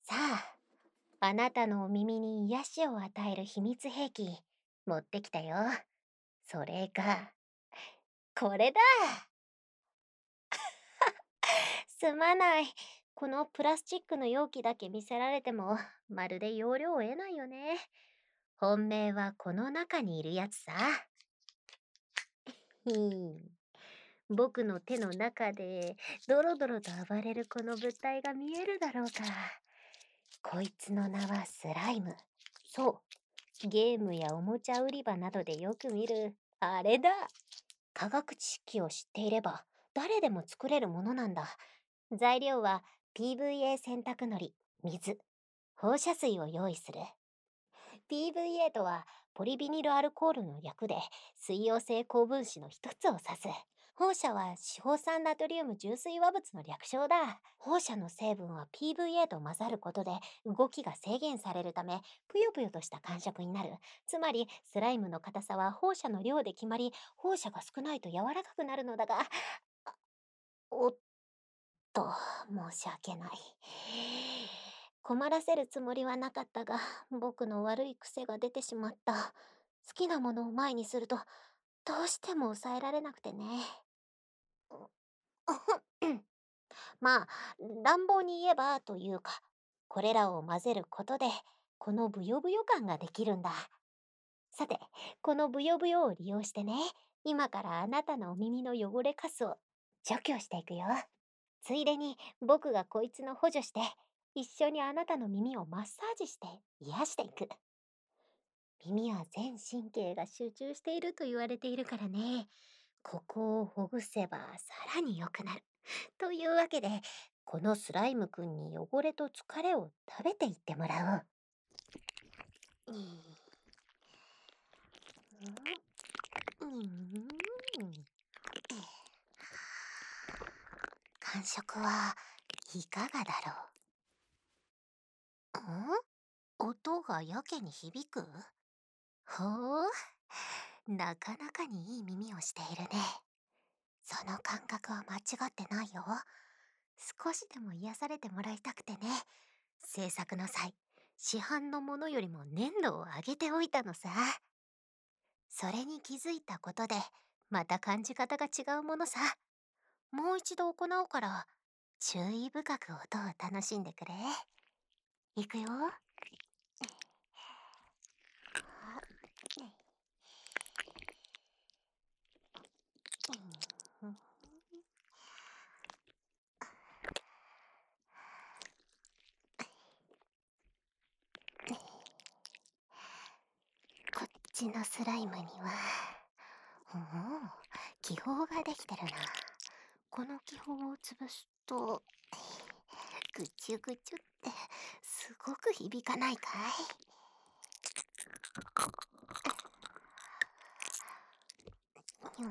さあ、あなたのお耳に癒しを与える秘密兵器、持ってきたよ。それが、これだ。すまない。このプラスチックの容器だけ見せられても、まるで容量を得ないよね。本命はこの中にいるやつさ。ひん。僕の手の中で、ドロドロと暴れるこの物体が見えるだろうか。こいつの名はスライム。そう。ゲームやおもちゃ売り場などでよく見る、あれだ。科学知識を知っていれば、誰でも作れるものなんだ。材料は PVA 洗濯のり、水、放射水を用意する。PVA とはポリビニルアルコールの略で水溶性高分子の一つを指す。放射は脂肪酸ナトリウム重水和物の略称だ。放射の成分は PVA と混ざることで動きが制限されるためぷよぷよとした感触になる。つまりスライムの硬さは放射の量で決まり、放射が少ないと柔らかくなるのだが、おっと、申し訳ない。困らせるつもりはなかったが、僕の悪い癖が出てしまった。好きなものを前にすると、どうしても抑えられなくてね。まあ、乱暴に言えばというか、これらを混ぜることで、このブヨブヨ感ができるんだ。さて、このブヨブヨを利用してね、今からあなたのお耳の汚れカスを除去していくよ。ついでに僕がこいつの補助して、一緒にあなたの耳をマッサージして癒していく。耳は全神経が集中していると言われているからね。ここをほぐせばさらに良くなる。というわけで、このスライムくんに汚れと疲れを食べていってもらおう。感触はいかがだろう。音がやけに響く。ほう、なかなかにいい耳をしているね。その感覚は間違ってないよ。少しでも癒されてもらいたくてね。制作の際、市販のものよりも粘度を上げておいたのさ。それに気づいたことで、また感じ方が違うものさ。もう一度行うから、注意深く音を楽しんでくれ。いくよ。こっちのスライムには、おお、気泡ができてるな。この気泡を潰すと、ぐちゅぐちゅってすごく響かないかい？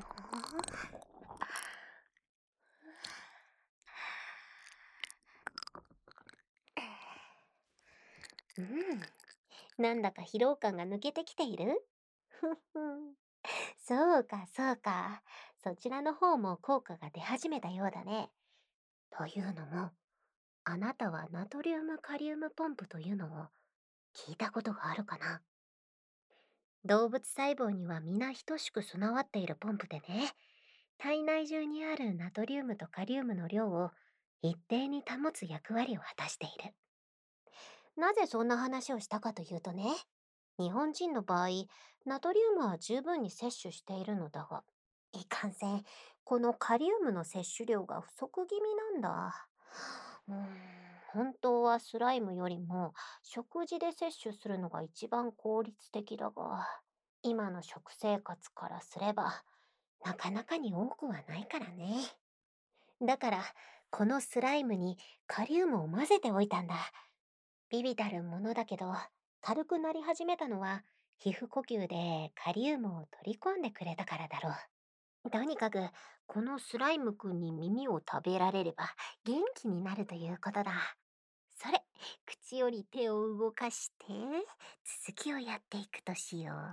うん、なんだか疲労感が抜けてきている。ふふん。そうかそうか。そちらの方も効果が出始めたようだね。というのも、あなたはナトリウムカリウムポンプというのを聞いたことがあるかな？動物細胞には皆等しく備わっているポンプでね、体内中にあるナトリウムとカリウムの量を一定に保つ役割を果たしている。なぜそんな話をしたかというとね、日本人の場合、ナトリウムは十分に摂取しているのだが、いかんせん、このカリウムの摂取量が不足気味なんだ。うーん、本当はスライムよりも食事で摂取するのが一番効率的だが、今の食生活からすれば、なかなかに多くはないからね。だから、このスライムにカリウムを混ぜておいたんだ。ビビたるものだけど、軽くなり始めたのは、皮膚呼吸でカリウムを取り込んでくれたからだろう。とにかく、このスライムくんに耳を食べられれば元気になるということだ。それ、口より手を動かして、続きをやっていくとしよう。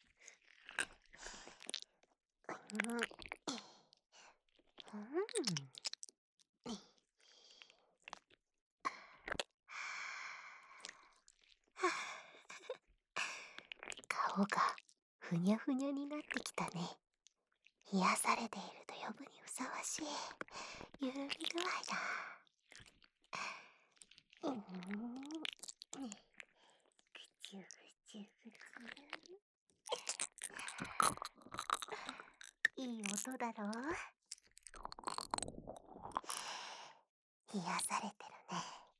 うん、うん、 にゃふにゃになってきたね。癒されていると呼ぶにふさわしい緩み具合だ。うーん。ぐちゅぐちゅぐちゅ。いい音だろう。癒されてるね。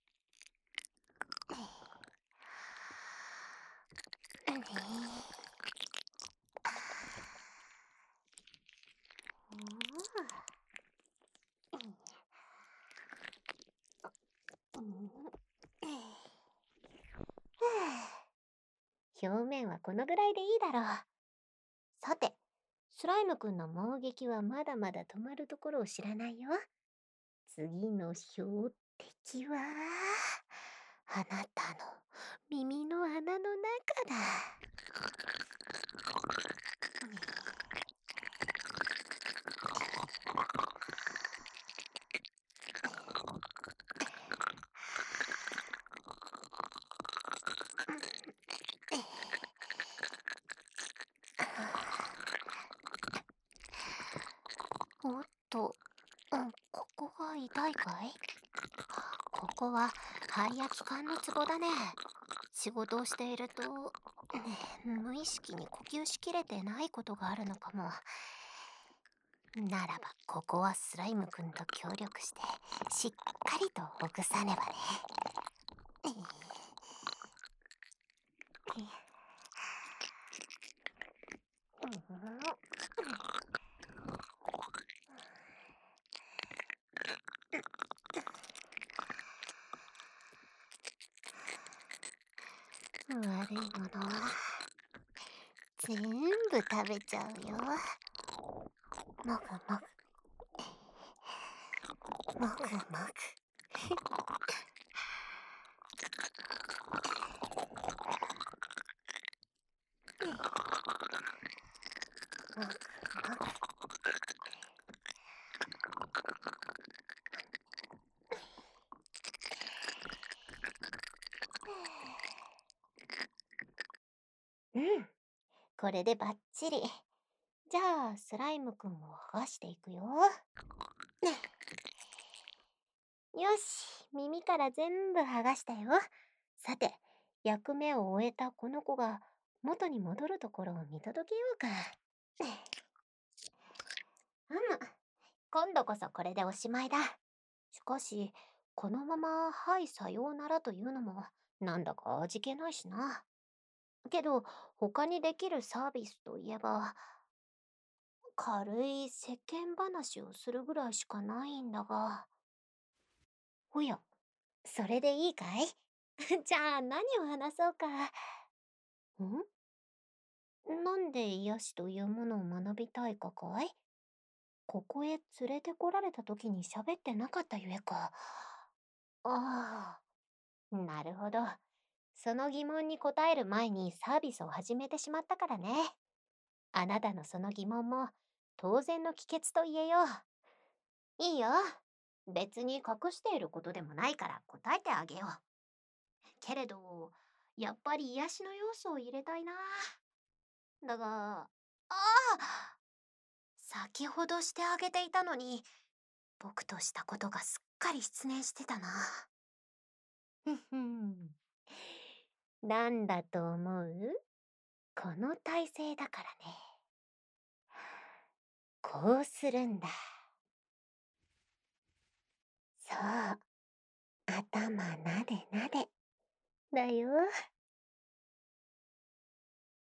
表面はこのぐらいでいいだろう。さて、スライムくんの猛撃はまだまだ止まるところを知らないよ。次の標的は、あなたの耳の穴の中だ。おっと、ここが痛いかい？ここは肺や気管のツボだね。仕事をしていると、無意識に呼吸しきれてないことがあるのかも。ならば、ここはスライムくんと協力して、しっかりとほぐさねばね。悪いもの全部食べちゃうよ。もぐもぐもぐもぐもぐもぐ。これでバッチリ。じゃあ、スライムくんを剥がしていくよ。よし、耳から全部剥がしたよ。さて、役目を終えたこの子が元に戻るところを見届けようか。今度こそこれでおしまいだ。しかし、このままはいさようならというのもなんだか味気ないしな。けど、他にできるサービスといえば、軽い世間話をするぐらいしかないんだが。おや、それでいいかい？じゃあ何を話そうか。なんで癒しというものを学びたいかかい？ここへ連れてこられた時に喋ってなかったゆえか。ああ、なるほど。その疑問に答える前にサービスを始めてしまったからね。あなたのその疑問も当然の帰結と言えよう。いいよ。別に隠していることでもないから答えてあげよう。けれど、やっぱり癒しの要素を入れたいな。だが、ああ、先ほどしてあげていたのに、僕としたことがすっかり失念してたな。ふんふん。なんだと思う？この体勢だからね。こうするんだ。そう。頭なでなで。だよ。